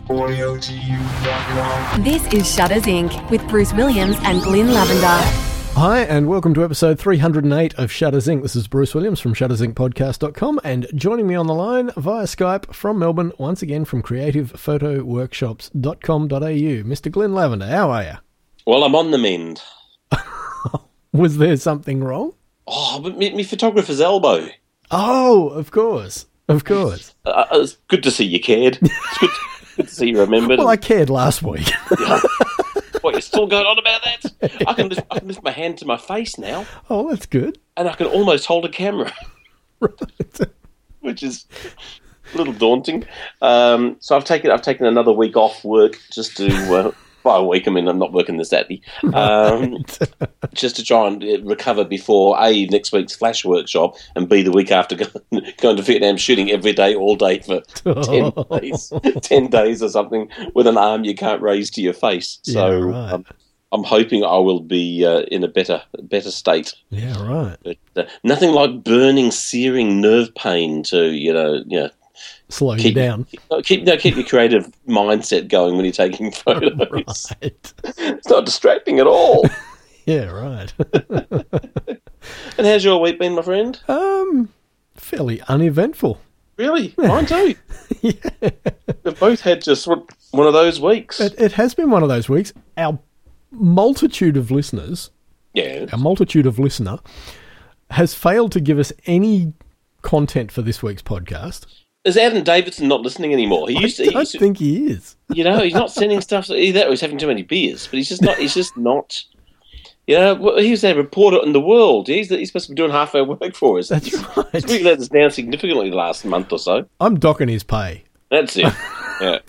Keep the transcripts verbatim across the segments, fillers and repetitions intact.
Audio to you dot com. This is Shutters Incorporated with Bruce Williams and Glyn Lavender. Hi, and welcome to episode three hundred eight of Shutters Incorporated. This is Bruce Williams from Shutters Inc Podcast dot com, and joining me on the line via Skype from Melbourne, once again from creative photo workshops dot com dot a u, Mister Glyn Lavender. How are you? Well, I'm on the mend. Was there something wrong? Oh, but me, me photographer's elbow. Oh, of course. Of course. Uh, it's good to see you cared. It's good, good to see you remembered. Well, I cared last week. What, you're still going on about that? I can, lift, I can lift my hand to my face now. Oh, that's good. And I can almost hold a camera. Right. Which is a little daunting. Um, so I've taken I've taken another week off work just to... Uh, by a week, I mean, I'm not working this Saturday. Um, right. Just to try and recover before, A, next week's Flash workshop, and B, the week after going, going to Vietnam shooting every day, all day for ten days. ten days or something with an arm you can't raise to your face. So yeah, right. um, I'm hoping I will be uh, in a better better state. Yeah, right. But uh, nothing like burning, searing nerve pain to, you know, you know, slow keep, you down. Keep no, keep your creative mindset going when you're taking photos. Right. It's not distracting at all. Yeah, right. And how's your week been, my friend? Um, fairly uneventful. Really? Mine too. Yeah. We've both had just one of those weeks. It, it has been one of those weeks. Our multitude of listeners, yeah, our multitude of listener, has failed to give us any content for this week's podcast. Is Adam Davidson not listening anymore? He used to. I He don't used to, think he is. You know, he's not sending stuff. Either or he's having too many beers, but he's just not. He's just not. You know, he was a reporter in the world. He's he's supposed to be doing half our work for us. That's right. He's really let us down significantly the last month or so. I'm docking his pay. That's it. Yeah.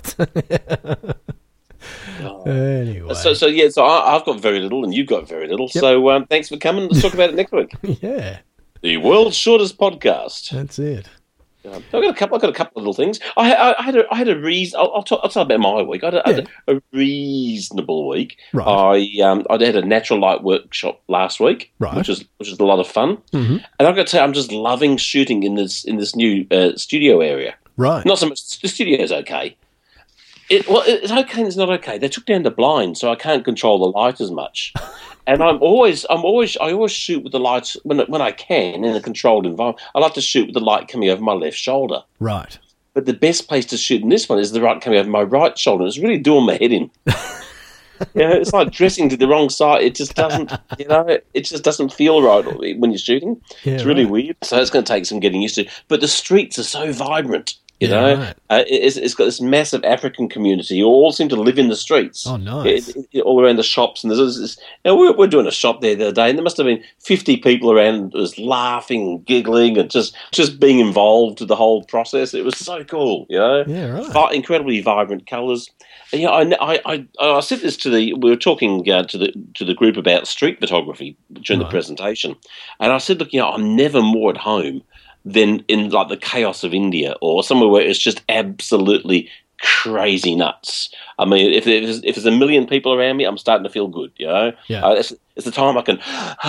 Oh. Anyway. So, so yeah, so I, I've got very little and you've got very little. Yep. So um, thanks for coming. Let's talk about it next week. Yeah. The world's shortest podcast. That's it. Um, I've got a couple. I've got a couple of little things. I, I, I had a, I had a reason. I'll, I'll, talk, I'll tell about my week. I had, a, yeah. I had a reasonable week. Right. I um I had a natural light workshop last week, right. which was which was a lot of fun. Mm-hmm. And I've got to say, I'm just loving shooting in this in this new uh, studio area. Right. Not so much. The studio's okay. It, well, it's okay and it's not okay. They took down the blind, so I can't control the light as much. And I'm always, I'm always, I always shoot with the lights when when I can in a controlled environment. I like to shoot with the light coming over my left shoulder. Right. But the best place to shoot in this one is the light coming over my right shoulder. It's really doing my head in. You know, it's like dressing to the wrong side. It just doesn't, you know, it, it just doesn't feel right when you're shooting. Yeah, it's really right. weird. So it's going to take some getting used to. But the streets are so vibrant. You yeah, know, right. uh, it's, it's got this massive African community who all seem to live in the streets. Oh, nice. It, it, all around the shops. And there's this, you know, we're, we're doing a shop there the other day, and there must have been fifty people around just laughing and giggling and just, just being involved with the whole process. It was so cool, you know. Yeah, right. Vi- incredibly vibrant colours. And, you know, I, I, I, I said this to the, we were talking uh, to the to the group about street photography during right. the presentation. And I said, look, you know, I'm never more at home than in like the chaos of India or somewhere where it's just absolutely crazy nuts. I mean, if there's, if there's a million people around me, I'm starting to feel good, you know? Yeah. Uh, it's, it's the time I can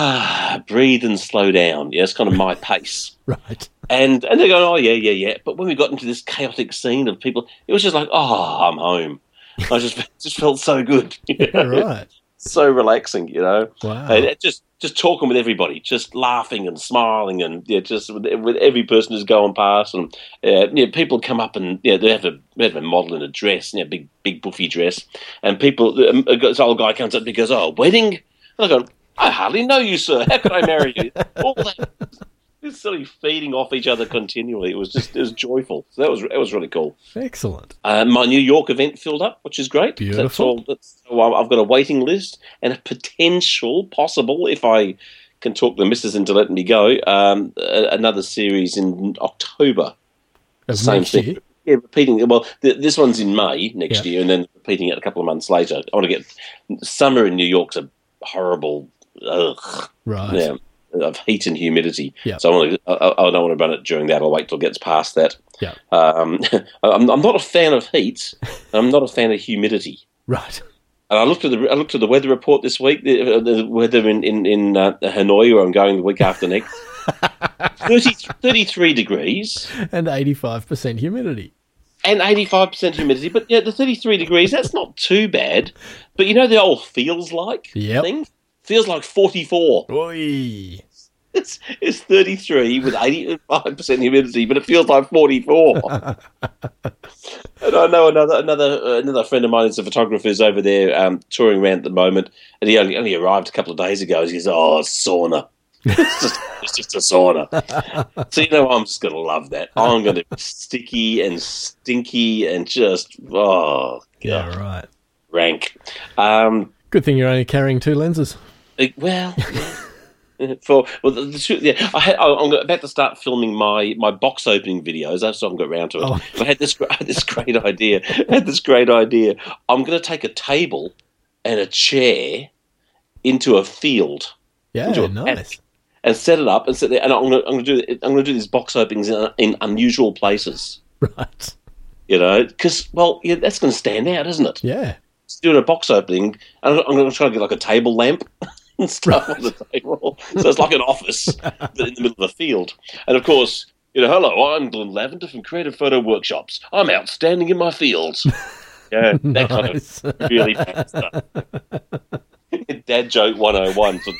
ah, breathe and slow down. Yeah, it's kind of my pace. Right. And and they're going, oh, yeah, yeah, yeah. But when we got into this chaotic scene of people, it was just like, oh, I'm home. I just just felt so good. You know? Yeah, right. So relaxing, you know. Wow. And just just talking with everybody, just laughing and smiling, and yeah, just with, with every person who's going past, and uh, yeah, people come up and yeah, they have a they have a model in a dress, yeah, big big buffy dress, and people, um, this old guy comes up and he goes, "Oh, wedding?" And I go, "I hardly know you, sir. How could I marry you?" All that. It's silly feeding off each other continually. It was just it was joyful. So that was that was really cool. Excellent. Uh, my New York event filled up, which is great. Beautiful. That's all, that's, so I've got a waiting list and a potential, possible, if I can talk the missus into letting me go, um, another series in October. Of Same next thing. Year? Yeah, repeating. Well, th- this one's in May next yeah. year, and then repeating it a couple of months later. I want to get summer in New York's a horrible. Ugh, right. Yeah. Of heat and humidity, yep. so I, want to, I, I don't want to run it during that. I'll wait till it gets past that. Yeah, um, I'm, I'm not a fan of heat. I'm not a fan of humidity. Right. And I looked at the I looked at the weather report this week. The, the weather in in, in uh, Hanoi, where I'm going the week after next, thirty, thirty-three degrees and eighty-five percent humidity. and eighty-five percent humidity. But yeah, the thirty-three degrees, that's not too bad. But you know the old feels like Yep. thing? Feels like forty-four. Oi. It's, it's thirty-three with eighty-five percent humidity, but it feels like forty-four. And I know another another uh, another friend of mine is a photographer who's over there um, touring around at the moment, and he only, only arrived a couple of days ago. He says, "Oh, sauna." it's, just, it's just a sauna. So, you know, I'm just going to love that. I'm going to be sticky and stinky and just, oh, God, Yeah, right. rank. Um, Good thing you're only carrying two lenses. it- well, yeah. For well, the, the, truth- yeah, I had, I, I'm about to start filming my, my box opening videos. I still haven't got around to it. Oh. I had this I had this great idea. I had this great idea. I'm going to take a table and a chair into a field. Yeah, Into a nice. And set it up and sit there, and I'm going to, I'm going to do I'm going to do these box openings in, in unusual places, Right. you know, because well, yeah, that's going to stand out, isn't it? Yeah. Just doing a box opening, and I'm going to try to get like a table lamp and stuff on the table, so it's like an office but in the middle of a field. And of course, you know, hello, I'm Glenn Lavender from Creative Photo Workshops. I'm outstanding in my fields. Yeah, that kind Nice. of really bad stuff. Dad joke one oh one. For,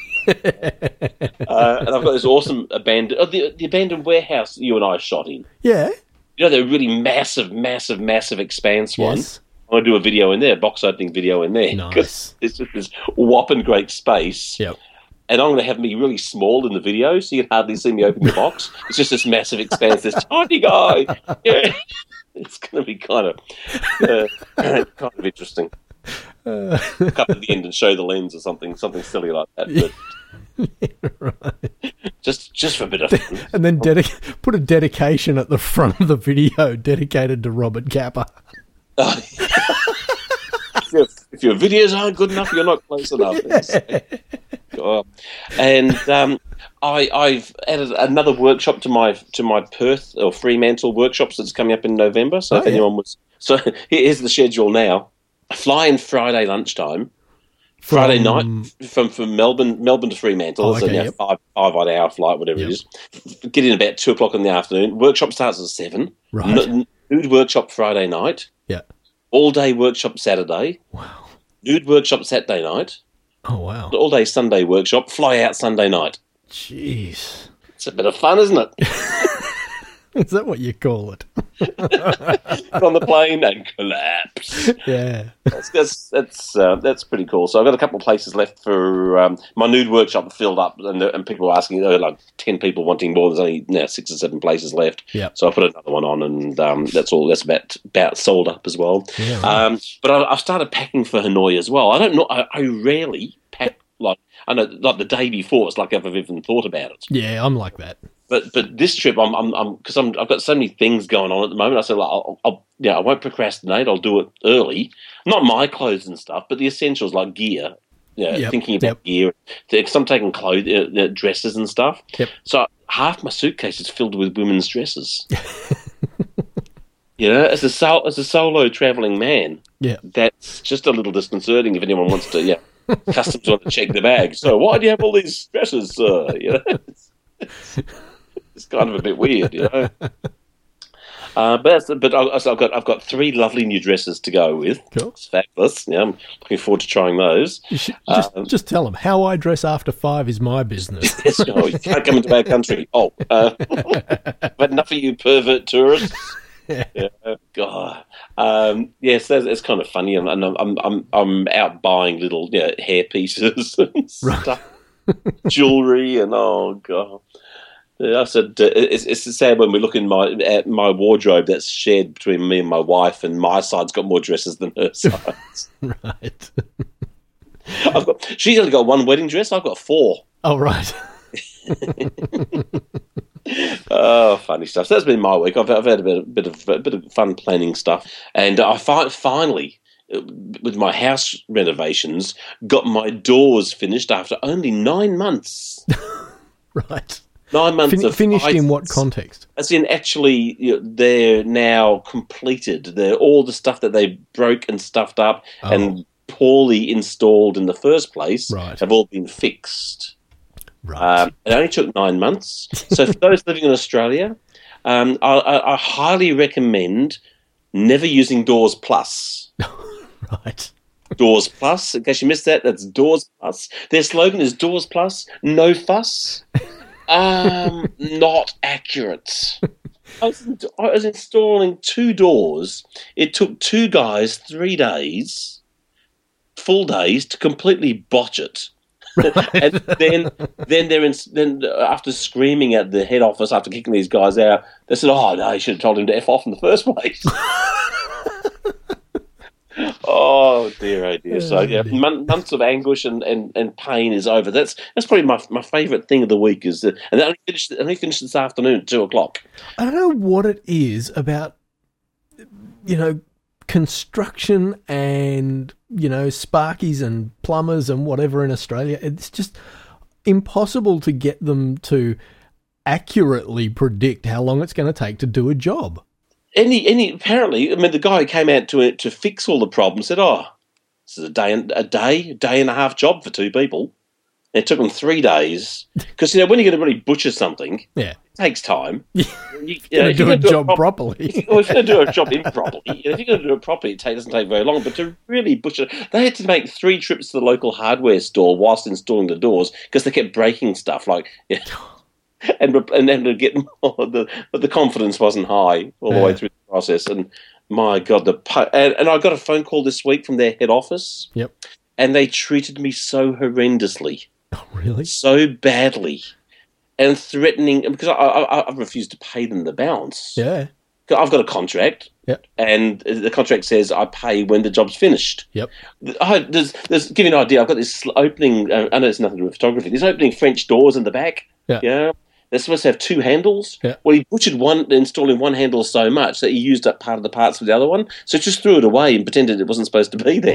uh, and I've got this awesome abandoned, oh, the, the abandoned warehouse that you and I shot in. Yeah. You know, the really massive, massive, massive expanse one. Yes. I'm going to do a video in there, box opening video in there. Nice. 'Cause it's just this whopping great space. Yep. And I'm going to have me really small in the video so you can hardly see me open the box. It's just this massive expanse, this tiny guy. Yeah. It's going to be kind of, uh, kind of interesting. Uh, Cut at the end and show the lens or something, something silly like that. But right. just, just for a bit of fun. And then dedic- put a dedication at the front of the video dedicated to Robert Kappa. if, your, if your videos aren't good enough, you're not close enough. Oh. And um, I, I've added another workshop to my to my Perth or Fremantle workshops that's coming up in November. So Oh, if yeah. anyone was, so here's the schedule now. I fly in Friday lunchtime. Friday From- night from, from Melbourne Melbourne to Fremantle. Oh, It's okay, a you know, yep. five five odd hour flight, whatever Yep. it is. Get in about two o'clock in the afternoon. Workshop starts at seven. Right. N- nude workshop Friday night. Yeah. All day workshop Saturday. Wow. Nude workshop Saturday night. Oh, wow. All day Sunday workshop. Fly out Sunday night. Jeez. It's a bit of fun, isn't it? Is that what you call it? Get on the plane and collapse. Yeah. That's that's that's, uh, that's pretty cool. So I've got a couple of places left for um, my nude workshop filled up, and, and people are asking, oh, like ten people wanting more. There's only now six or seven places left. Yep. So I put another one on, and um, that's all. That's about about sold up as well. Yeah, right. um, but I, I've started packing for Hanoi as well. I don't know. I, I rarely pack like I know like the day before. It's like I've even thought about it. Yeah, I'm like that. But but this trip, I'm I'm I'm because I'm I've got so many things going on at the moment. I said, like, I'll, I'll yeah, I won't procrastinate. I'll do it early. Not my clothes and stuff, but the essentials like gear. Yeah, Yep, thinking about yep. gear. Because I'm taking clothes, uh, uh, dresses and stuff. Yep. So half my suitcase is filled with women's dresses. You know, as a sol- as a solo traveling man, Yeah. that's just a little disconcerting. If anyone wants to, yeah, customs want to check the bag. So why do you have all these dresses, sir? You know. It's kind of a bit weird, you know. Uh, but that's, but I, so I've got I've got three lovely new dresses to go with. Cool. It's fabulous. Yeah, I'm looking forward to trying those. You should, just, Um, just tell them how I dress after five is my business. Yes, oh, you can't come into our country. Oh, uh, I've had enough of you pervert tourists. Yeah, God. Um, yes, that's, that's kind of funny, and, and I'm I'm I'm out buying little you know, hair pieces and stuff, jewelry, and oh god. I said uh, it's, it's sad when we look in my at my wardrobe that's shared between me and my wife, and my side's got more dresses than her side. Right. I've got she's only got one wedding dress. I've got four. Oh, right. Oh, funny stuff. So that's been my week. I've, I've had a bit, a bit of a bit of fun planning stuff, and I fi- finally, uh, with my house renovations, got my doors finished after only nine months. Right. Nine months Fin- of finished in what fights. context? As in, actually, you know, they're now completed. They're all the stuff that they broke and stuffed up Oh. and poorly installed in the first place Right. have all been fixed. Right. Um, it only took nine months. So for those living in Australia, um, I, I, I highly recommend never using Doors Plus. Right. Doors Plus, in case you missed that, that's Doors Plus. Their slogan is Doors Plus, no fuss. Um, not accurate. I was, I was installing two doors. It took two guys three days, full days, to completely botch it. And then, then they're in, then after screaming at the head office after kicking these guys out, they said, "Oh no, you should have told him to f off in the first place." Oh dear, oh dear. So yeah, mon- months of anguish and, and, and pain is over. That's that's probably my my favourite thing of the week is that, and that only finished only finished this afternoon at two o'clock. I don't know what it is about, you know, construction and, you know, sparkies and plumbers and whatever in Australia. It's just impossible to get them to accurately predict how long it's going to take to do a job. Any, any. Apparently, I mean, the guy who came out to to fix all the problems said, "Oh, this is a day and a day, day and a half job for two people." And it took them three days because, you know, when you're going to really butcher something, yeah, it takes time. You, you, you know, do a do job prop- properly. Well, if you're going to do a job improperly, you know, if you're going to do it properly, it doesn't take very long. But to really butcher, they had to make three trips to the local hardware store whilst installing the doors because they kept breaking stuff like. Yeah. And and then to get more, the the confidence wasn't high all the yeah. way through the process. And my God, the and, and I got a phone call this week from their head office. Yep. And they treated me so horrendously. Oh, really? So badly, and threatening because I I, I refused to pay them the balance. Yeah. I've got a contract. Yep. And the contract says I pay when the job's finished. Yep. I, there's, there's, give you an idea. I've got this opening. Uh, I know it's nothing to do with photography. There's opening French doors in the back. Yeah. Yeah. They're supposed to have two handles. Yeah. Well, he butchered one, installing one handle so much that he used up part of the parts for the other one. So just threw it away and pretended it wasn't supposed to be there.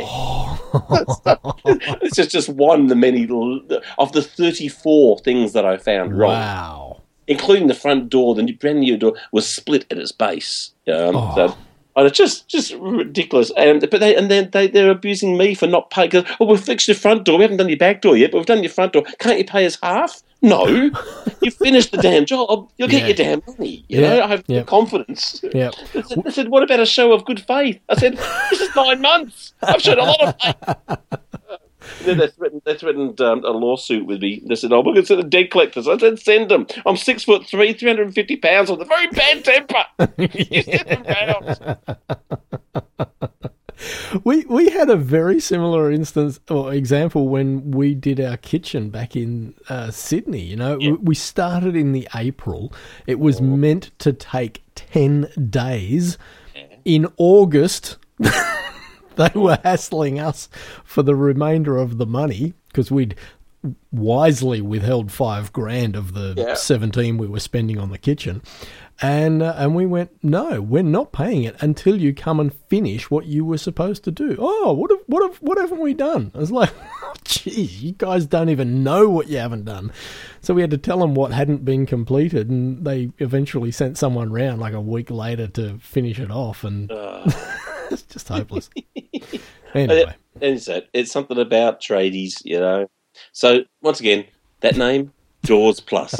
It's just, just one of the many of the thirty-four things that I found wrong. Wow. Including the front door, the brand new door was split at its base. Um, Oh. so, and it's just, just ridiculous. And but they and then they they're abusing me for not paying. Oh, we've fixed your front door. We haven't done your back door yet, but we've done your front door. Can't you pay us half? No, you finished the damn job. You'll get Yeah. your damn money. You Yeah. know, I have Yeah. confidence. Yeah. I said, I said, what about a show of good faith? I said, this is nine months. I've shown a lot of faith. And then they threatened, they threatened um, a lawsuit with me. They said, "Oh, we're going to send the debt collectors." I said, "Send them. I'm six foot three, three hundred and fifty pounds with a very bad temper. You send them down." We we had a very similar instance or example when we did our kitchen back in uh, Sydney. You know, Yeah. we, we started in the April. It was meant to take ten days. In August, they were hassling us for the remainder of the money because we'd wisely withheld five grand of the Yeah. seventeen we were spending on the kitchen. And uh, and we went, no, we're not paying it until you come and finish what you were supposed to do. Oh, what have what have what haven't we done? I was like, oh, geez, you guys don't even know what you haven't done. So we had to tell them what hadn't been completed, and they eventually sent someone round like a week later to finish it off, and Uh, it's just hopeless. Anyway, and it's, it's something about tradies, you know. So once again, that name, Doors Plus.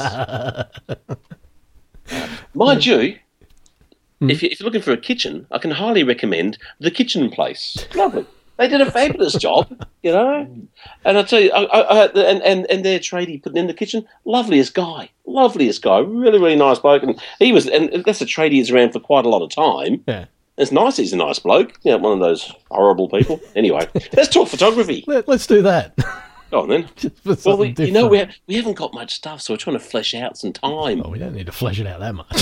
Mind you, Hmm. if, you, if you're looking for a kitchen, I can highly recommend the Kitchen Place. Lovely. They did a fabulous job, you know. And I tell you, I, I, I, and, and, and their tradie putting in the kitchen, loveliest guy, loveliest guy, really, really nice bloke. And he was, and that's a tradie who's around for quite a lot of time. yeah. It's nice. He's a nice bloke. Yeah, one of those horrible people. Anyway, let's talk photography. Let, let's do that. Go on then. Just for Well, something we, you know, we, different. ha- we haven't got much stuff, so we're trying to flesh out some time. Oh, we don't need to flesh it out that much.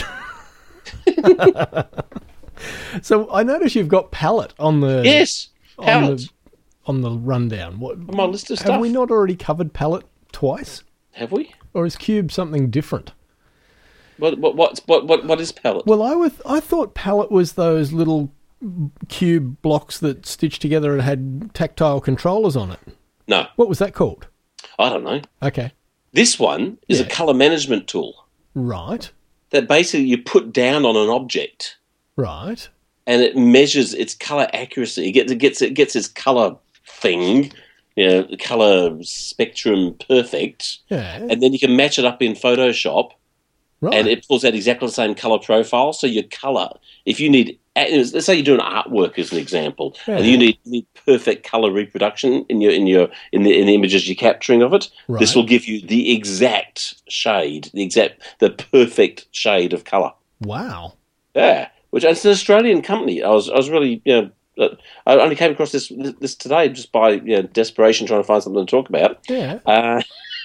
So I notice you've got palette on the Yes, on palette. the, on the rundown. What On my list of have stuff. we not already covered palette twice, Have we? or is cube something different? What what what's, what what what is palette? Well, I was I thought palette was those little cube blocks that stitched together and had tactile controllers on it. No, What was that called? I don't know. Okay, This one is Yeah. a color management tool right, that basically you put down on an object right. and it measures its color accuracy. It gets it gets it gets its color thing, you know, the color spectrum perfect, Yeah, and then you can match it up in Photoshop Right. and it pulls out exactly the same color profile. So your color, if you need, let's say you're doing artwork as an example, Yeah. and you need, you need perfect color reproduction in your in your in the in the images you're capturing of it. Right. This will give you the exact shade, the exact the perfect shade of color. Wow. Yeah, which it's an Australian company. I was I was really you know. Uh, I only came across this this today just by you know, desperation, trying to find something to talk about. Yeah. Uh,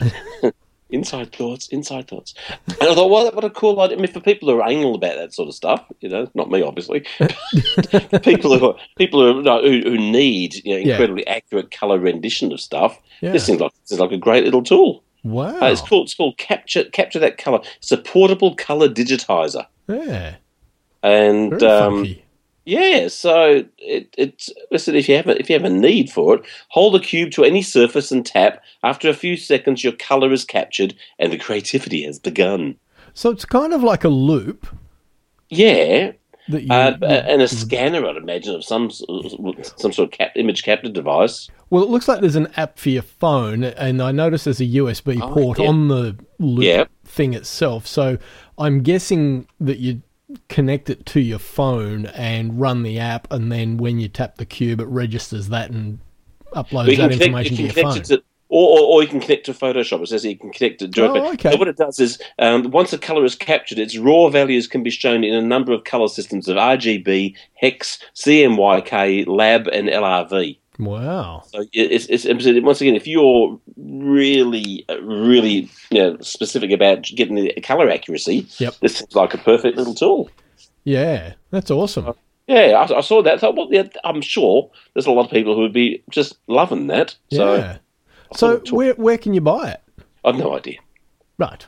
inside thoughts, inside thoughts. And I thought, well, what a cool idea. I mean, for people who are anal about that sort of stuff, you know, not me, obviously. people who are, people who, are, who who need you know, incredibly yeah. accurate color rendition of stuff. Yeah. This seems like this is like a great little tool. Wow. Uh, it's called it's called capture capture that color. It's a portable color digitizer. Yeah. And Very um, funky. Yeah, so it, it's listen. If you have a, if you have a need for it, hold a cube to any surface and tap. After a few seconds, your color is captured and the creativity has begun. So it's kind of like a loop. Yeah, That you, uh, you- and a scanner, I'd imagine, of some some sort of cap, image capture device. Well, it looks like there's an app for your phone, and I noticed there's a U S B Oh, port yeah. on the loop Yeah. thing itself. So I'm guessing that you connect it to your phone and run the app, and then when you tap the cube, it registers that and uploads But you that can connect, information you to can your connect phone. it to, or, or, or you can connect to Photoshop. It says you can connect it directly. Oh, okay. So what it does is, um, once a color is captured, its raw values can be shown in a number of color systems of R G B, hex, C M Y K, lab, and L R V. Wow. So it's, it's, it's once again, if you're really, really you know, specific about getting the color accuracy, Yep. this seems like a perfect little tool. Yeah, that's awesome. Yeah, I, I saw that. I thought, well, yeah, I'm sure there's a lot of people who would be just loving that. So Yeah. So thought- where where can you buy it? I've no idea. Right.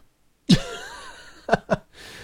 uh,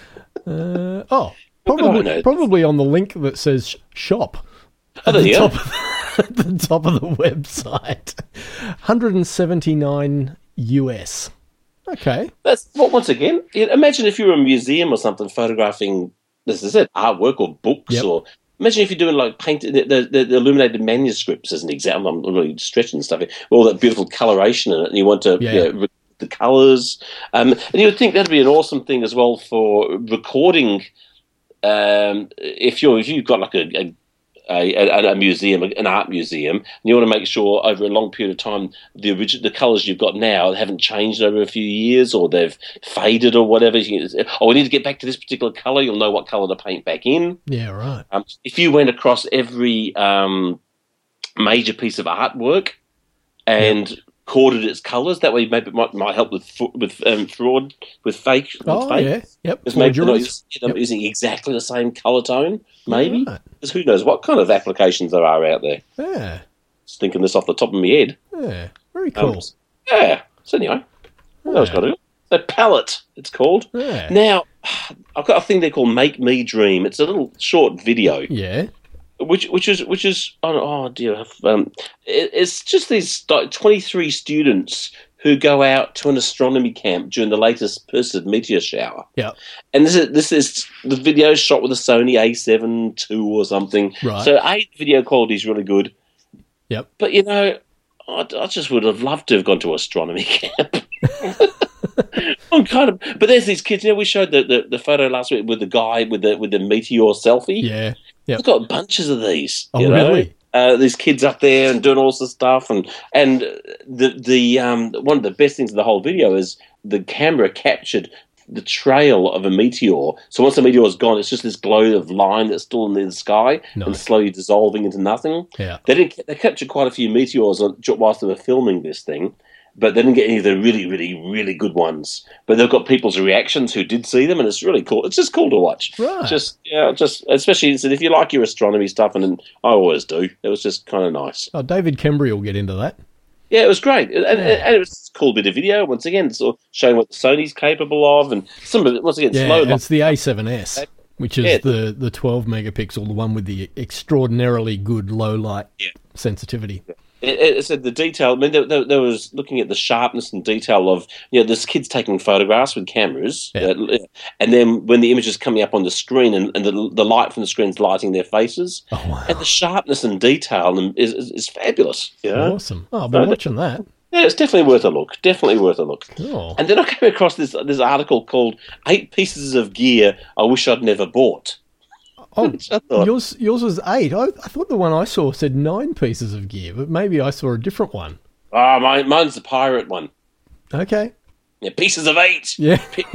oh, I don't probably know. probably on the link that says shop. Oh, there the you go. top of, at the top of the website. one hundred seventy-nine U S. Okay. That's well, once again, yeah, imagine if you were a museum or something photographing, this is it, artwork or books, Yep. or imagine if you're doing like painted the, the, the illuminated manuscripts as an example. I'm really stretching stuff here. All that beautiful coloration in it, and you want to Yeah. you know, re- the colours, um, and you would think that'd be an awesome thing as well for recording. Um, if you're if you've got like a, a A, a, a museum, an art museum, and you want to make sure over a long period of time the origi- the colours you've got now haven't changed over a few years, or they've faded or whatever. You can, oh, we need to get back to this particular colour. You'll know what colour to paint back in. Yeah, right. Um, if you went across every um, major piece of artwork and corded its colours, that way maybe it might, might help with fu- with um, fraud, with fake. With Oh, fake. yeah. Yep. Because maybe they're not, Forgeries. using, they're not Yep. using exactly the same colour tone, maybe. Right. Because who knows what kind of applications there are out there. Yeah. Just thinking this off the top of my head. Yeah. Very Um, cool. yeah. So anyway, what else Yeah. got to do? The palette, it's called. Yeah. Now, I've got a thing they call Make Me Dream. It's a little short video, Yeah. which which is which is oh, oh dear, um, it, it's just these like, twenty-three students who go out to an astronomy camp during the latest Perseid meteor shower. Yeah. And this is this is the video shot with a Sony A seven two or something. Right. So a video quality is really good. Yep. But you know, I, I just would have loved to have gone to astronomy camp. I'm kind of, but there's these kids. You know, we showed the, the, the photo last week with the guy with the with the meteor selfie. Yeah. Yep. I've got bunches of these. Oh, you know? really? Uh, these kids up there and doing all sorts of stuff, and and the the um one of the best things of the whole video is the camera captured the trail of a meteor. So once the meteor is gone, it's just this glow of line that's still in the sky and Nice. slowly dissolving into nothing. Yeah. They didn't. They captured quite a few meteors on- whilst they were filming this thing, but they didn't get any of the really, really, really good ones. But they've got people's reactions who did see them, and it's really cool. It's just cool to watch. Right. Just yeah, just especially if you like your astronomy stuff, and, and I always do. It was just kind of nice. Oh, David Kembry will get into that. Yeah, it was great, and, and, Yeah. and it was a cool bit of video. Once again, sort of showing what Sony's capable of, and some of it once again Yeah, slow. it's the A seven S, which is Yeah. the, the twelve megapixel, the one with the extraordinarily good low light Yeah. sensitivity. It, it said the detail. I mean, there, there, there was looking at the sharpness and detail of you know this kid's taking photographs with cameras, Yeah. uh, and then when the image is coming up on the screen and, and the, the light from the screen's lighting their faces, Oh, wow. and the sharpness and detail is, is, is fabulous. You know? Awesome. Oh, I'll be So- watching that. Yeah, it's definitely worth a look. Definitely worth a look. Oh. And then I came across this this article called Eight Pieces of Gear I Wish I'd Never Bought. Oh, I thought- yours yours was eight. I, I thought the one I saw said nine pieces of gear, but maybe I saw a different one. Ah, mine, mine's the pirate one. Okay. Yeah, pieces of eight. Yeah.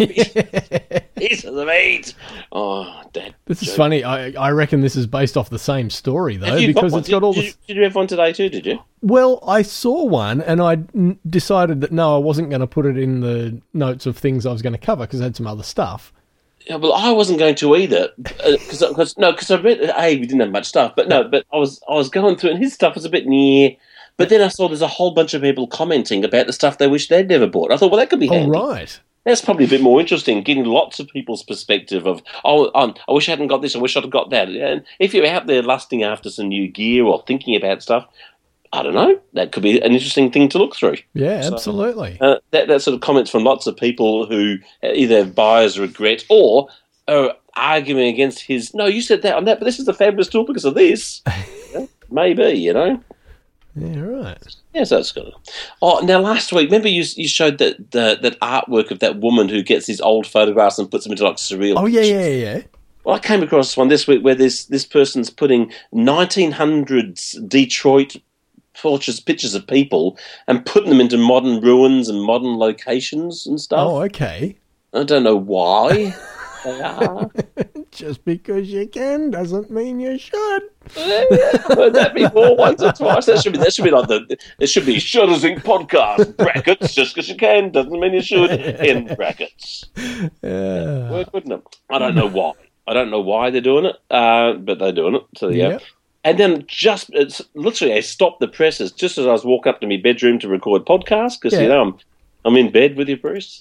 Pieces of eight. Oh, Dad. This is funny. I I reckon this is based off the same story, though, Have you because got it's one? got all did, the... did, you, did you have one today too, did you? Well, I saw one, and I n- decided that, no, I wasn't going to put it in the notes of things I was going to cover, because I had some other stuff. Yeah, well, I wasn't going to either, because uh, no, because I read a we didn't have much stuff, but no, but I was I was going through, and his stuff was a bit near. But then I saw there's a whole bunch of people commenting about the stuff they wish they'd never bought. I thought, well, that could be Oh, handy. right. That's probably a bit more interesting, getting lots of people's perspective of, oh, um, I wish I hadn't got this, I wish I'd got that. And if you're out there lusting after some new gear or thinking about stuff, I don't know, that could be an interesting thing to look through. Yeah, So, absolutely. Uh, that, that sort of comments from lots of people who either have buyer's regret or are arguing against his, no, you said that on that, but this is a fabulous tool because of this. Yeah, maybe, you know. Yeah, right. Yes, that's good. Oh, now last week, remember you you showed that the, that artwork of that woman who gets these old photographs and puts them into like surreal. Oh, yeah, pictures? yeah, yeah. Well, I came across one this week where this this person's putting nineteen hundreds Detroit portraits, pictures of people, and putting them into modern ruins and modern locations and stuff. Oh, okay. I don't know why they are. Just because you can doesn't mean you should. I've heard that before once or twice. That should be that should be like the it should be Shutters Incorporated podcast brackets. Just because you can doesn't mean you should in brackets. Yeah. Work, wouldn't it? I don't know why. I don't know why they're doing it, uh, but they're doing it. So yeah. Yep. And then just it's literally I stopped the presses just as I was walking up to my bedroom to record podcast because Yeah. you know I'm I'm in bed with you, Bruce,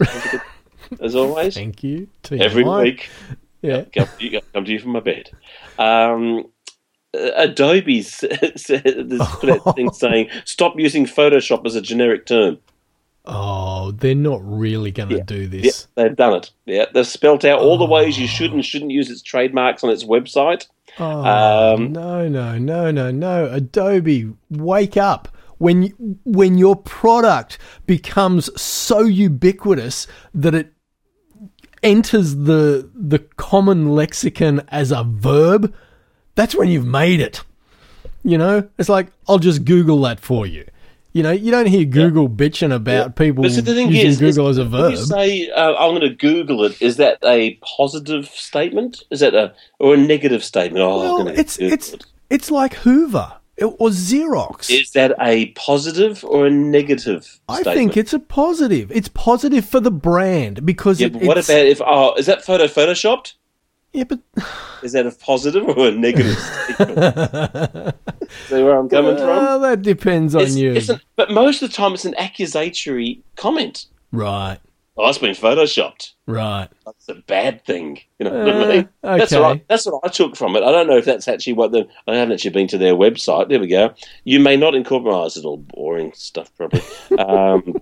as always. Thank you. T M I. Every week. Yeah. Come to you, come to you from my bed. Um, Adobe's there's put out thing saying stop using Photoshop as a generic term. Oh, they're not really going to Yeah. do Yeah, this. they've done it. Yeah, they've spelt out all the ways you should and shouldn't use its trademarks on its website. Oh, Um, no, no, no, no, no. Adobe, wake up. When when your product becomes so ubiquitous that it enters the the common lexicon as a verb, that's when you've made it. You know, it's like, I'll just Google that for you. You know, you don't hear Google bitching about Yeah. people But so the thing using is, Google is, as a when verb. you say uh, I'm going to Google it, is that a positive statement? Is that a or a negative statement? Oh, I'm Well, gonna it's Google it's it. it's like Hoover or Xerox. Is that a positive or a negative I statement? think it's a positive. It's positive for the brand because Yeah, it, but what it's, about if? Oh, is that photo photoshopped? yeah, but Is that a positive or a negative statement? See where I'm coming from? well, that depends on It's, you. it's an, but most of the time, it's an accusatory comment. Right, Oh, it's been photoshopped. right. That's a bad thing. You know what I Uh, mean? That's what I, okay. that's what I took from it. I don't know if that's actually what the. I haven't actually been to their website. There we go. You may not incorporate. Oh, this is all boring stuff, probably. Um,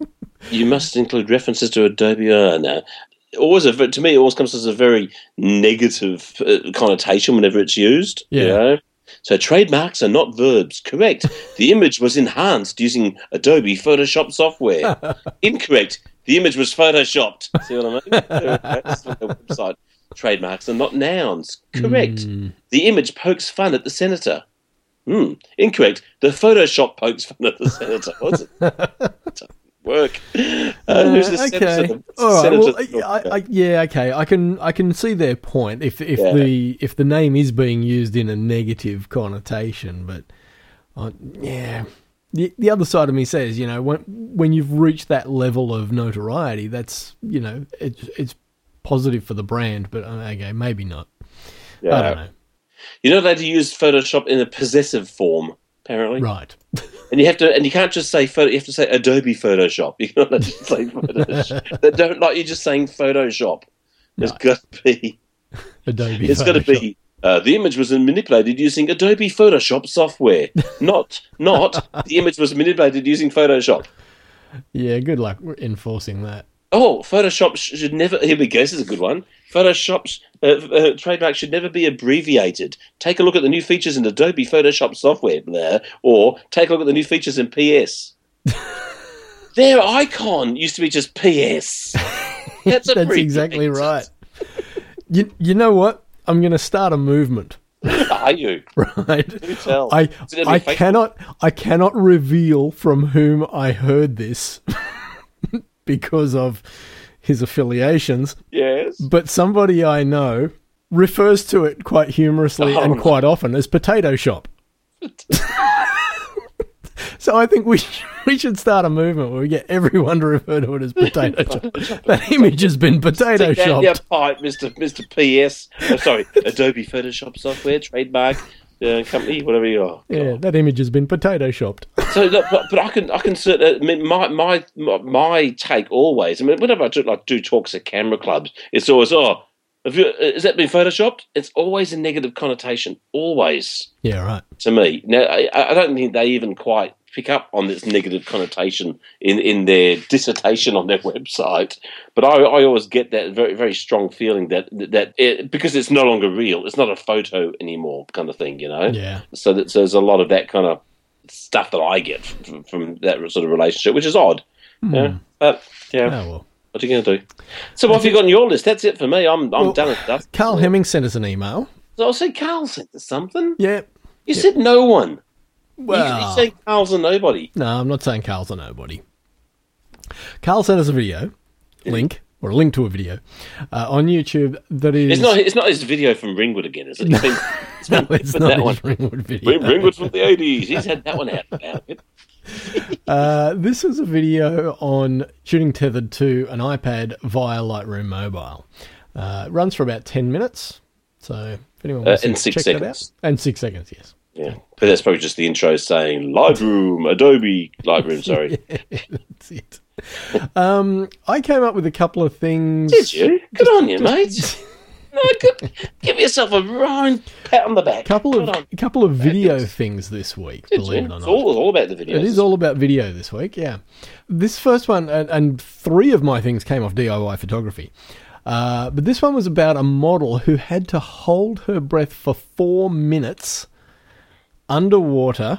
you must include references to Adobe. Oh, no. Always a, to me, it always comes as a very negative uh, connotation whenever it's used. Yeah. You know? So trademarks are not verbs. Correct. The image was enhanced using Adobe Photoshop software. Incorrect. The image was photoshopped. See what I mean? That's from the website. Trademarks are not nouns. Correct. Mm. The image pokes fun at the senator. Hmm. Incorrect. The Photoshop pokes fun at the senator. What's it? Doesn't work. Uh, who's the Uh, senator? okay. The All right. senator- Well, I, I, yeah. Okay. I can I can see their point if if Yeah. the if the name is being used in a negative connotation, but uh, yeah. The, the other side of me says, you know, when when you've reached that level of notoriety, that's, you know, it's it's positive for the brand, but uh, okay, maybe not. Yeah. I don't know. You're not allowed to use Photoshop in a possessive form, apparently. Right. And you have to, and you can't just say photo. You have to say Adobe Photoshop. You cannot just say Photoshop. They don't like you just saying Photoshop. There's Right. got to be. Adobe. It's got to Photoshop. be. Uh, the image was manipulated using Adobe Photoshop software. Not, not the image was manipulated using Photoshop. Yeah, good luck enforcing that. Oh, Photoshop sh- should never. Here we go. This is a good one. Photoshop's uh, uh, trademark should never be abbreviated. Take a look at the new features in Adobe Photoshop software, there, or take a look at the new features in P S. their icon used to be just P S. That's, a That's exactly right. You, you know what? I'm going to start a movement. Are you? Right. Do tell. I, it I Facebook? cannot I cannot reveal from whom I heard this because of his affiliations, Yes. but somebody I know refers to it quite humorously Oh, and no. quite often as Potato Shop. So I think we we should start a movement where we get everyone to refer to it as Potato Shop. That image has been Potato Stick down Shopped. your pipe, Mister Mister P S. Oh, sorry, Adobe Photoshop software trademark uh, company, whatever you are. Yeah, that image has been Potato Shopped. So, look, but, but I can, I can certainly. I mean, my, my, my, my take always. I mean, whenever I do, like do talks at camera clubs, it's always, oh, have you, has that been photoshopped? It's always a negative connotation, always Yeah, right. to me. Now, I, I don't think they even quite pick up on this negative connotation in, in their dissertation on their website. But I, I always get that very, very strong feeling that that it, because it's no longer real, it's not a photo anymore, kind of thing, you know. Yeah. So, that, so there's a lot of that kind of stuff that I get from, from that sort of relationship, which is odd. Yeah, but yeah, Oh, well. what are you going to do? So, what have you got on your list? That's it for me. I'm I'm Well, done with stuff. Carl Hemming sent us an email. So I'll say Carl sent us something. Yeah. You said no one. Well, you, you say Carl's a nobody. no, I'm not saying Carl's a nobody. Carl sent us a video, link, or a link to a video, uh, on YouTube that is... It's not. It's not his video from Ringwood again, is it? It's been, it's been, No, it's been not that his one. Ringwood video. Ring, Ringwood from the eighties. He's had that one out. out. Uh, this is a video on shooting tethered to an iPad via Lightroom Mobile. Uh, it runs for about ten minutes, so if anyone wants Uh, and to six check that out. seconds. And six seconds, yes. Yeah, but that's probably just the intro saying Lightroom, Adobe Lightroom. Sorry, That's it. Um, I came up with a couple of things. did you? Good on you, mate. No, good. Give yourself a round pat on the back. Couple Good of on. a couple of video Thanks. things this week, Did believe you? it or It's not. all, all about the videos. It is all about video this week, yeah. This first one, and, and three of my things came off D I Y photography. Uh, but this one was about a model who had to hold her breath for four minutes underwater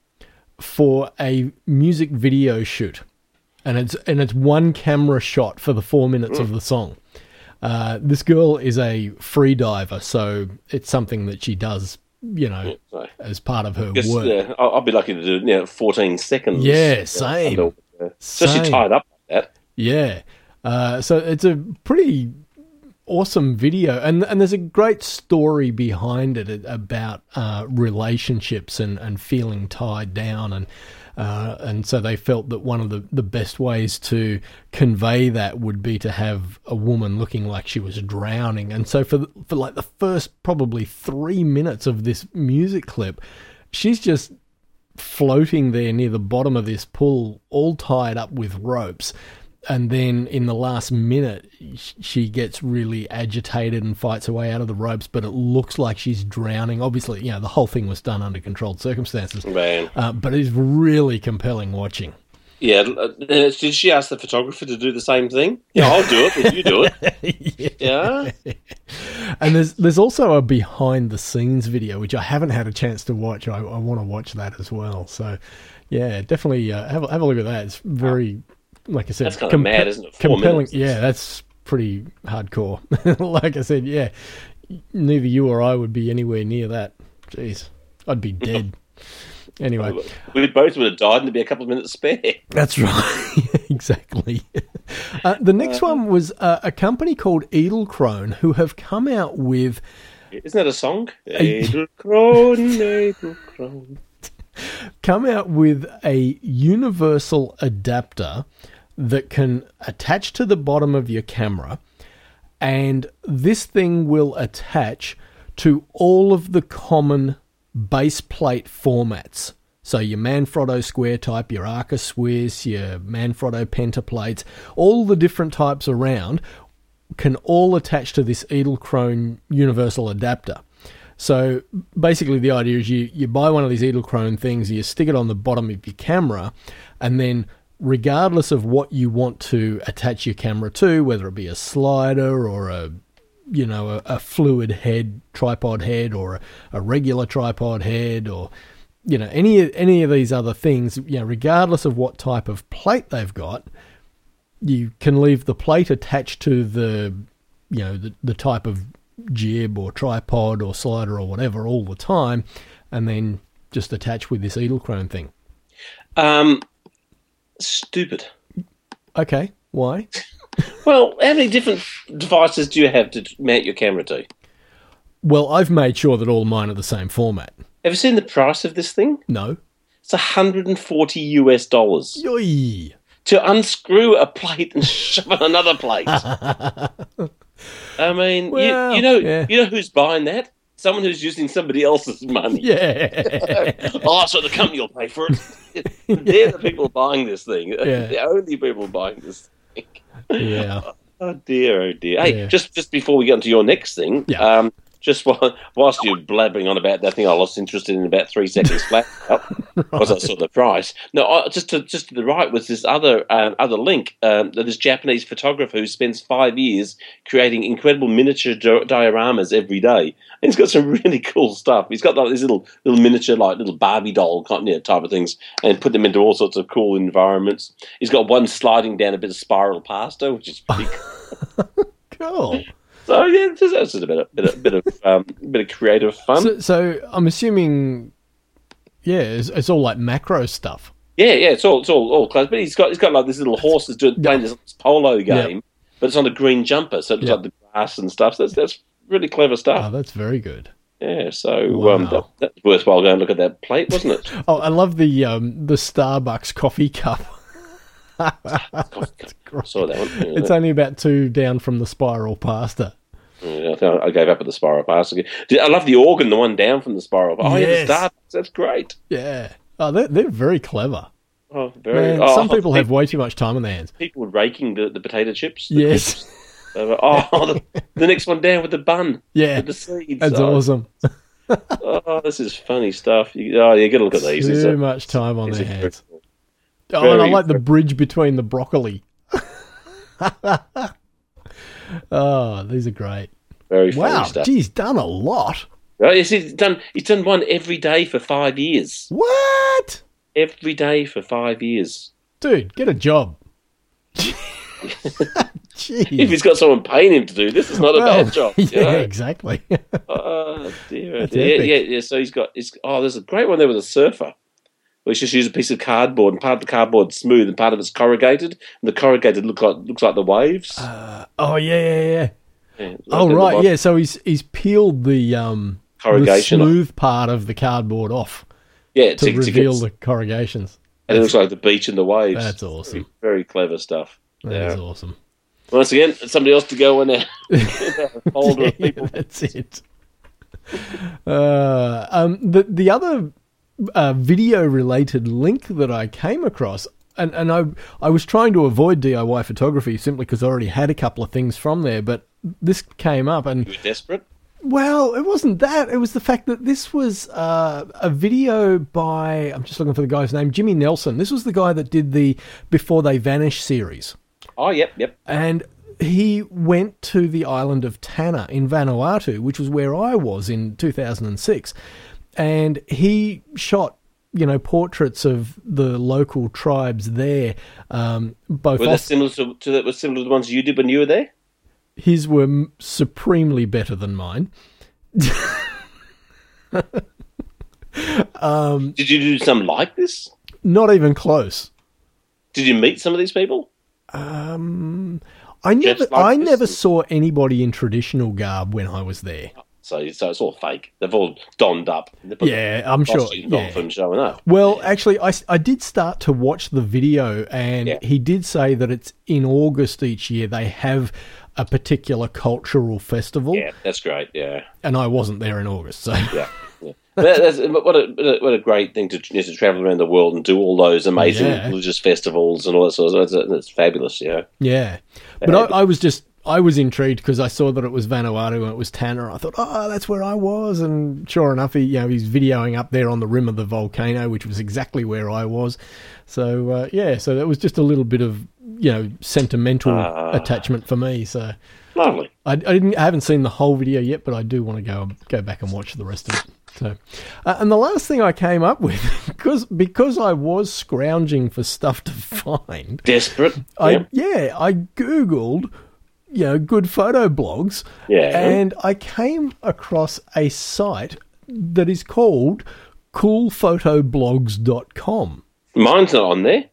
for a music video shoot. And it's and it's one camera shot for the four minutes of the song. Uh, this girl is a free diver, so it's something that she does, you know, So, as part of her guess, work. yeah, I'll, I'll be lucky to do you know, fourteen seconds. Yeah, uh, same. under- uh, So she Same. tied up like that. Yeah. Uh, so it's a pretty awesome video. And and there's a great story behind it about uh, relationships and, and feeling tied down. And uh, and so they felt that one of the, the best ways to convey that would be to have a woman looking like she was drowning. And so for, the, for like the first probably three minutes of this music clip, she's just floating there near the bottom of this pool, all tied up with ropes. And then in the last minute, sh- she gets really agitated and fights her way out of the ropes, but it looks like she's drowning. Obviously, you know, the whole thing was done under controlled circumstances, Man. uh, but it's really compelling watching. Yeah, uh, did she ask the photographer to do the same thing? Yeah, I'll do it if you do it. Yeah. And there's there's also a behind the scenes video, which I haven't had a chance to watch. I, I want to watch that as well. So, yeah, definitely uh, have, a- have a look at that. It's very... Like I said, That's kinda mad, isn't it? Four compelling. minutes. Yeah, that's pretty hardcore. Like I said, yeah, neither you or I would be anywhere near that. Jeez, I'd be dead. Anyway, We both would have died and there'd be a couple of minutes spare. that's right. Exactly. Uh, the next one was uh, a company called Edelkrone, who have come out with Isn't that a song? Edelkrone, Edelkrone. come out with a universal adapter that can attach to the bottom of your camera, and this thing will attach to all of the common base plate formats. So your Manfrotto square type, your Arca Swiss, your Manfrotto pentaplates, all the different types around can all attach to this Edelkrone universal adapter. So basically the idea is you, you buy one of these Edelkrone things, you stick it on the bottom of your camera, and then regardless of what you want to attach your camera to, whether it be a slider or a you know a, a fluid head, tripod head, or a, a regular tripod head, or you know, any any of these other things, you know, regardless of what type of plate they've got, you can leave the plate attached to the, you know, the, the type of jib or tripod or slider or whatever all the time, and then just attach with this Edelkrone thing. Um, stupid. Okay, why? Well, how many different devices do you have to mount your camera to? Well, I've made sure that all mine are the same format. Have you seen the price of this thing? No. It's one hundred forty US dollars. Yoy. To unscrew a plate and shove on another plate. I mean, Well, you, you know, yeah. you know who's buying that? Someone who's using somebody else's money. Yeah. Oh, so the company will pay for it. They're the people buying this thing. Yeah. The only people buying this thing. Yeah. Oh dear, oh dear. Hey, Yeah. just just before we get into your next thing, Yeah. um, just while, whilst you're blabbering on about that thing, I lost interest in about three seconds flat because I saw the price. No, I, just to just to the right was this other uh, other link. Um, this Japanese photographer who spends five years creating incredible miniature di- dioramas every day. And he's got some really cool stuff. He's got like these little little miniature, like little Barbie doll kind of type of things, and put them into all sorts of cool environments. He's got one sliding down a bit of spiral pasta, which is pretty cool. Cool. So yeah, it's just, it's just a bit of bit of, bit of um, bit of creative fun. So, so I'm assuming, yeah, it's, it's all like macro stuff. yeah, yeah, it's all it's all all close. But he's got he's got like this little horse that's doing playing this polo game, Yeah. but it's on a green jumper, so it's Yeah. like the grass and stuff. So that's that's really clever Oh, stuff. that's very good. Yeah, so Wow. um, that, that's worthwhile going and look at that plate, wasn't it? Oh, I love the um, the Starbucks coffee cup. I saw that one. Yeah, It's only about two down from the spiral pasta. yeah, I, think I gave up at the spiral pasta. I love the organ, the one down from the spiral. Oh Yes. yeah, the Starbucks. That's great. Yeah. Oh, they're, they're very clever. Oh, very. Man, oh, some people have people, way too much time on their hands. people raking the, the potato chips. The Yes. They were, oh, the, the next one down with the bun. Yeah. With the seeds. That's oh, awesome. Oh, this is funny stuff. You, oh, you got to look at these. These Too are- much time on these their are hands. very- Oh, and I very- like the bridge between the broccoli. Oh, these are great. Very funny Wow, stuff. geez, done a lot. Right, yes, he's done. He's done one every day for five years. What? Every day for five years. Dude, get a job. If Jeez. he's got someone paying him to do this, it's not a Well, bad job. you Yeah, know? exactly. Oh dear, oh That's dear. epic. Yeah, yeah. So he's got. He's, oh, there's a great one there with a surfer. Where he's just used a piece of cardboard, and part of the cardboard's smooth, and part of it's corrugated, and the corrugated look like looks like the waves. Uh, oh, yeah, yeah, yeah. Yeah, right Oh, down the right, bottom. yeah. So he's he's peeled the um the Corrugation off. smooth part of the cardboard off Yeah, to to, to reveal get, the corrugations. and it looks like the beach and the waves. That's awesome. Very, very clever stuff. That yeah. is awesome. Once again, it's somebody else to go in there. Folder of Yeah, people. that's it. Uh, um, the the other uh, video related link that I came across, and, and I I was trying to avoid D I Y photography simply because I already had a couple of things from there, but this came up, and You were desperate? well, it wasn't that. It was the fact that this was uh, a video by, I'm just looking for the guy's name, Jimmy Nelson. This was the guy that did the Before They Vanish series. Oh, yep, yep. And he went to the island of Tanna in Vanuatu, which was where I was in two thousand six. And he shot, you know, portraits of the local tribes there. Um, both Were they off- similar to, to that? Was similar to the ones you did when you were there? his were m- supremely better than mine. um, Did you do something like this? not even close. Did you meet some of these people? Um, I never, Just like I this? never saw anybody in traditional garb when I was there. So, so it's all fake. They've all donned up. They put Yeah, I'm sure. costumes on Yeah. for them showing up. Well, actually, I, I did start to watch the video, and Yeah. he did say that it's in August each year they have a particular cultural festival, Yeah, that's great. Yeah, and I wasn't there in August, so yeah. yeah. That- that's, what a what a great thing to, you know, to travel around the world and do all those amazing Yeah. religious festivals and all that sort of stuff. It's, it's fabulous. Yeah. yeah. But I, I was just I was intrigued because I saw that it was Vanuatu and it was Tanna. I thought, oh, that's where I was, and sure enough, he you know he's videoing up there on the rim of the volcano, which was exactly where I was. So uh, yeah, so that was just a little bit of you know sentimental Ah. attachment for me. So. Lovely. I, I didn't. I haven't seen the whole video yet, but I do want to go go back and watch the rest of it. So, uh, and the last thing I came up with, because because I was scrounging for stuff to find, Desperate. I yeah. yeah, I googled, you know, good photo blogs, Yeah. and I came across a site that is called cool photo blogs dot com. Mine's not on there.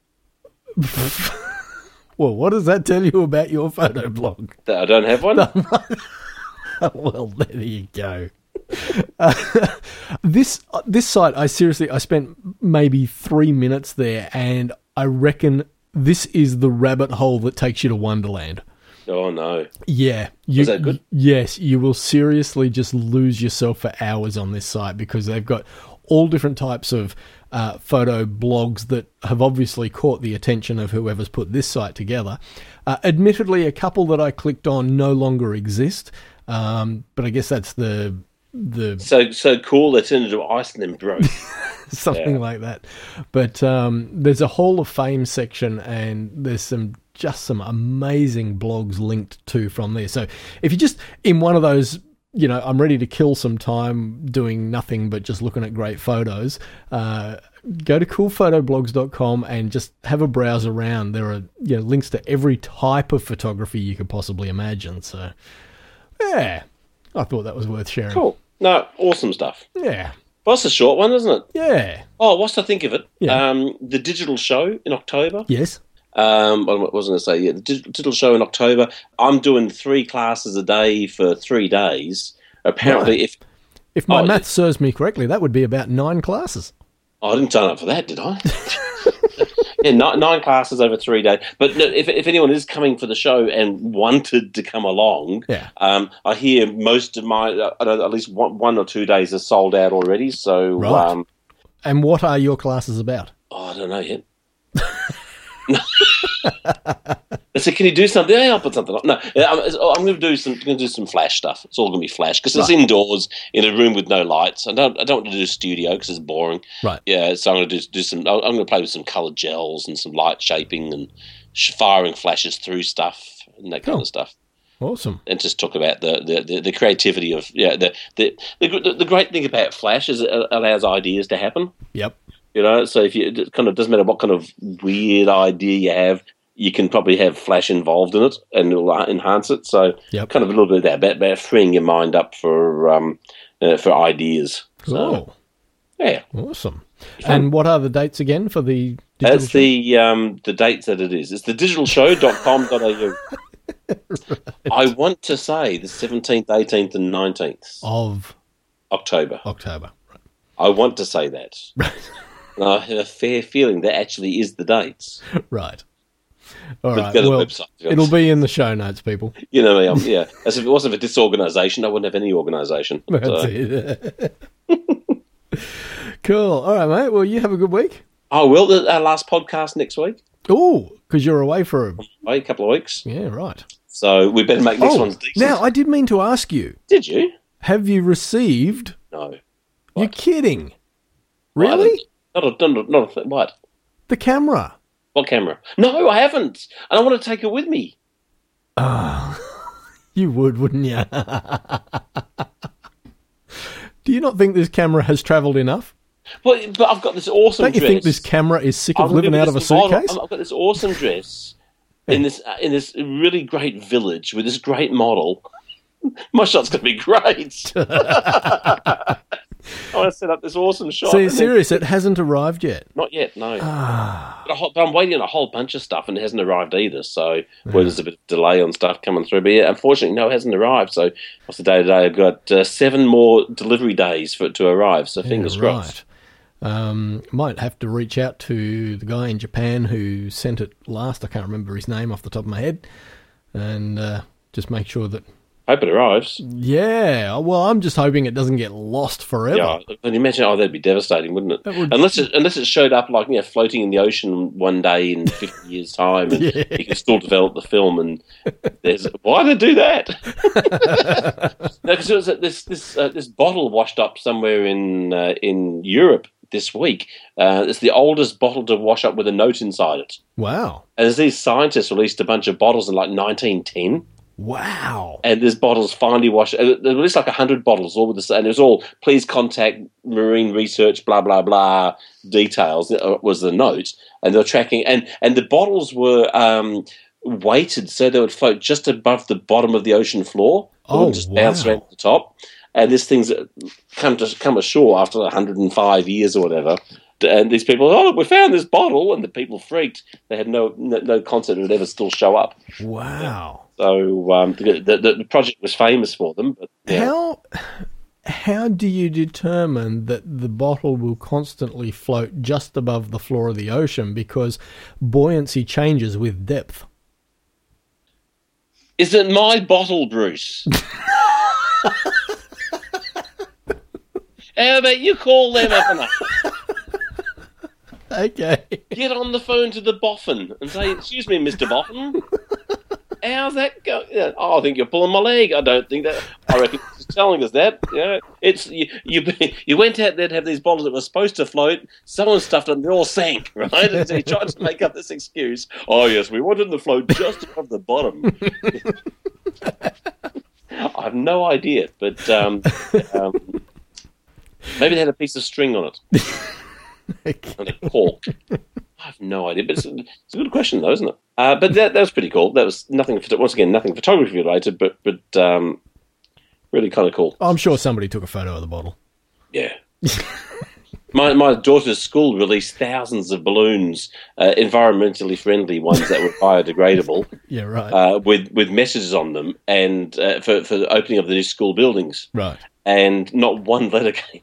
Well, what does that tell you about your photo blog? That I don't have one. Well, there you go. Uh, this uh, this site, I seriously, I spent maybe three minutes there, and I reckon this is the rabbit hole that takes you to Wonderland. Oh, no. Yeah. You, Is that good? Yes, you will seriously just lose yourself for hours on this site because they've got all different types of uh, photo blogs that have obviously caught the attention of whoever's put this site together. Uh, admittedly, a couple that I clicked on no longer exist, um, but I guess that's the... the So so cool they turned into ice and then broke. something Yeah. like that. But um, there's a Hall of Fame section, and there's some just some amazing blogs linked to from there. So if you're just in one of those, you know, I'm ready to kill some time doing nothing but just looking at great photos, uh, go to cool photo blogs dot com and just have a browse around. There are, you know, links to every type of photography you could possibly imagine. So, yeah, I thought that was worth sharing. Cool. No, awesome stuff. Yeah. Well, that's a short one, isn't it? Yeah. Oh, what's to think of it? Yeah. Um, the digital show in October. Yes. Um, I wasn't going to say, yeah, the dig- digital show in October. I'm doing three classes a day for three days. Apparently, Right. if If my Oh, math serves me correctly, that would be about nine classes. oh, I didn't turn up for that, did I? yeah, nine, nine classes over three days. But no, if if anyone is coming for the show and wanted to come along, Yeah. um, I hear most of my, uh, I know at least one, one or two days are sold out already. So, Right. um, And what are your classes about? oh, I don't know yet. I said, "Can you do something?" Yeah, I'll put something up. No, yeah, I'm, I'm going to do some. Going to do some flash stuff. It's all going to be flash because it's Right. indoors in a room with no lights. I don't. I don't want to do a studio because it's boring. Right. Yeah. So I'm going to do, do some. I'm going to play with some coloured gels and some light shaping and sh- firing flashes through stuff and that kind Cool. of stuff. Awesome. And just talk about the, the, the, the creativity of yeah the the, the the great thing about flash is it allows ideas to happen. Yep. You know, so if you it kind of doesn't matter what kind of weird idea you have, you can probably have flash involved in it and it'll enhance it. So, Yep. kind of a little bit of that about, about freeing your mind up for um uh, for ideas. So, Cool. yeah, Awesome. And what are the dates again for the digital that's show? the um the dates that it is. It's the digital show dot com dot a u. Right. I want to say the seventeenth, eighteenth, and nineteenth Of October. October. I want to say that. And I have a fair feeling that actually is the dates. Right. All But right. go to the Well, website. it'll be in the show notes, people. You know me, I'm, yeah. As if it wasn't for this organisation, I wouldn't have any organisation. That's So, it. Cool. All right, mate. Well, you have a good week. oh, well, the, our last podcast next week, Oh, because you're away for a... wait, a couple of weeks. Yeah, right. So we better make this Oh, one's decent. now, I did mean to ask you, Did you? have you received... No. You're What? kidding. Well, I Really? haven't. Not a, not a, not a, th- what? The camera. What camera? No, I haven't. And I want to take it with me. Ah, you would, wouldn't you? Do you not think this camera has travelled enough? Well, but I've got this awesome Don't you dress. think this camera is sick of I'm living living out of a this model- suitcase? I've got this awesome dress in this uh, in this really great village with this great model. My shot's going to be great. I want to set up this awesome shot. So and you're then- serious? It hasn't arrived yet. Not yet, no. Ah, But, a whole, but I'm waiting on a whole bunch of stuff and it hasn't arrived either. So well, there's a bit of delay on stuff coming through. But yeah, unfortunately, no, it hasn't arrived. So what's the day today? I've got uh, seven more delivery days for it to arrive. So fingers yeah, crossed. right. Um, might have to reach out to the guy in Japan who sent it last. I can't remember his name off the top of my head, and uh, just make sure that. Hope it arrives. Yeah, well, I'm just hoping it doesn't get lost forever. Yeah, can you imagine? Oh, that'd be devastating, wouldn't it? That would- Unless it unless it showed up like you know, floating in the ocean one day in fifty years' time, and Yeah. you can still develop the film. And there's why did they do that? No, because this this uh, this bottle washed up somewhere in uh, in Europe this week. Uh, it's the oldest bottle to wash up with a note inside it. Wow. And as these scientists released a bunch of bottles in like nineteen ten. Wow. And this bottle's finally washed. There was like a hundred bottles, all with the same. And it was all, please contact Marine Research, blah, blah, blah, details was the note. And they were tracking. And, and the bottles were um, weighted so they would float just above the bottom of the ocean floor. They Oh, wouldn't just wow. bounce around the top. And this thing's come to come ashore after one hundred five years or whatever. And these people, oh, we found this bottle. And the people freaked. They had no no, no concept it would ever still show up. Wow. So um, the, the, the project was famous for them. But, yeah. How how do you determine that the bottle will constantly float just above the floor of the ocean? Because buoyancy changes with depth. Is it my bottle, Bruce? How about you call them up and up? Okay. Get on the phone to the boffin and say, excuse me, Mister Boffin. How's that going? Yeah, oh, I think you're pulling my leg. I don't think that. I reckon he's telling us that. Yeah, it's you, you. You went out there to have these bottles that were supposed to float. Someone stuffed them. They all sank. Right? And so he tried to make up this excuse. Oh yes, we wanted them to float just above the bottom. I have no idea, but um, um, maybe they had a piece of string on it Okay. and a cork. I have no idea, but it's, it's a good question, though, isn't it? Uh, but that, that was pretty cool. That was nothing. Once again, nothing photography related, but but um, really kind of cool. I'm sure somebody took a photo of the bottle. Yeah. my my daughter's school released thousands of balloons, uh, environmentally friendly ones that were biodegradable, Yeah, right. uh, with with messages on them, and uh, for for the opening of the new school buildings. right. And not one letter came.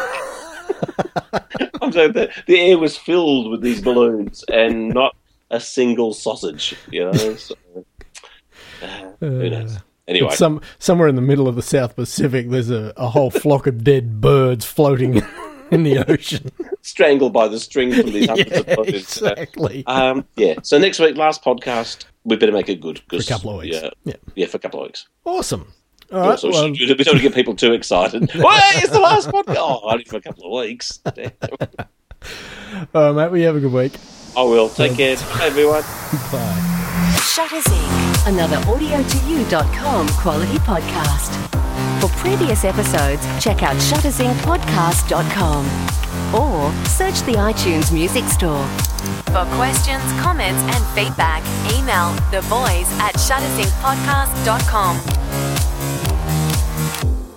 I'm saying the, the air was filled with these balloons, and not a single sausage. You know, so, uh, who knows? Anyway, It's some somewhere in the middle of the South Pacific, there's a, a whole flock of dead birds floating in the ocean. strangled by the string from these hundreds Yeah, of balloons. exactly. Um, yeah. So next week, last podcast, we better make it good. For a couple of weeks. Yeah, Yeah. yeah, for a couple of weeks. Awesome. All Yeah, right. so well, we don't want to get people too excited. Well, hey, it's the last podcast. Oh, only for a couple of weeks. Damn. all right, mate. We have a good week. I will. Take care. Bye, everyone. Bye. Shutters Incorporated, another audio to you dot com quality podcast. For previous episodes, check out shutters inc podcast dot com or search the iTunes Music Store. For questions, comments, and feedback, email the boys at shutters inc podcast dot com.